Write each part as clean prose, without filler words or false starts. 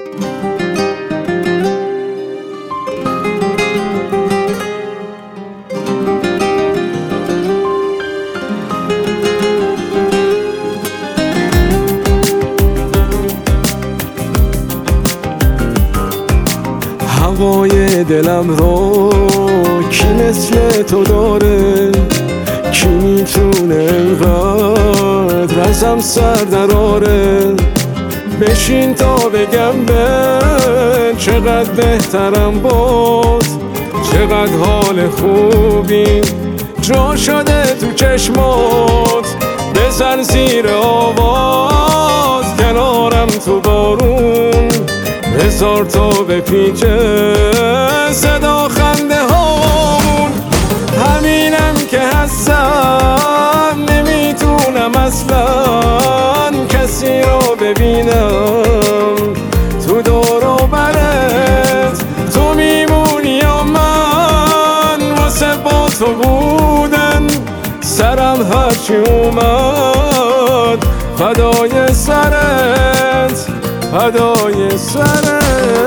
هوای دلم رو کی مثل تو داره؟ کی میتونه اینقدر ازم سر دراره؟ بشین تا بگم به چقدر بهترم باز، چقدر حال خوبی جا شده تو چشمات. بزن زیر آواز کنارم تو بارون، هزار تا بپیچه صدا خنده هامون. همینم که هستم نمیتونم اصلا کسی رو ببینم تو دور و برت. تو میمونی یا من واسه با تو بودن، سرم هرچی اومد فدای سرت، فدای سرت.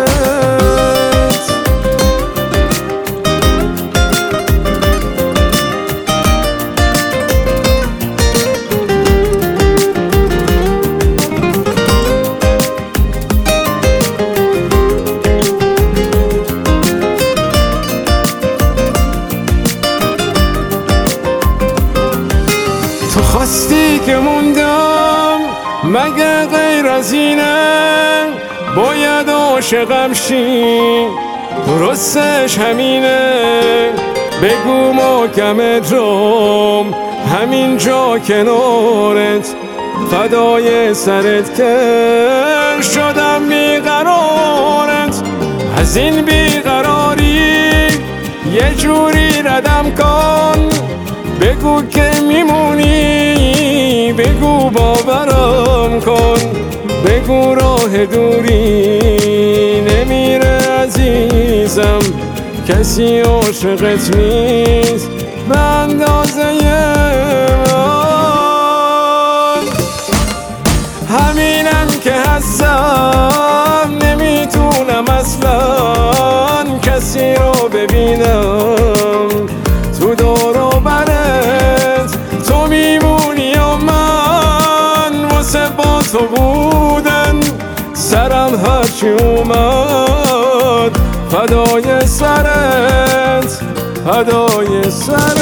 تو خواستی که موندم مگه غیر از اینه؟ باید عاشقم شی درستش همینه. بگو محکم جام همینجا کنارت، فدای سرت که شدم بیقرارت. از این بیقراری یه جوری ردم کن، بگو که میمونی، بگو باورم کن. بگو راه دوری نمیره عزیزم، کسی عاشقت نیست به اندازه من. همینم که هستم نمیتونم اصلا کسی رو ببینم تو دور و برت. تو میمونی یا من واسه با تو بودن، سرم هرچی اومد فدای سرت، فدای سرت.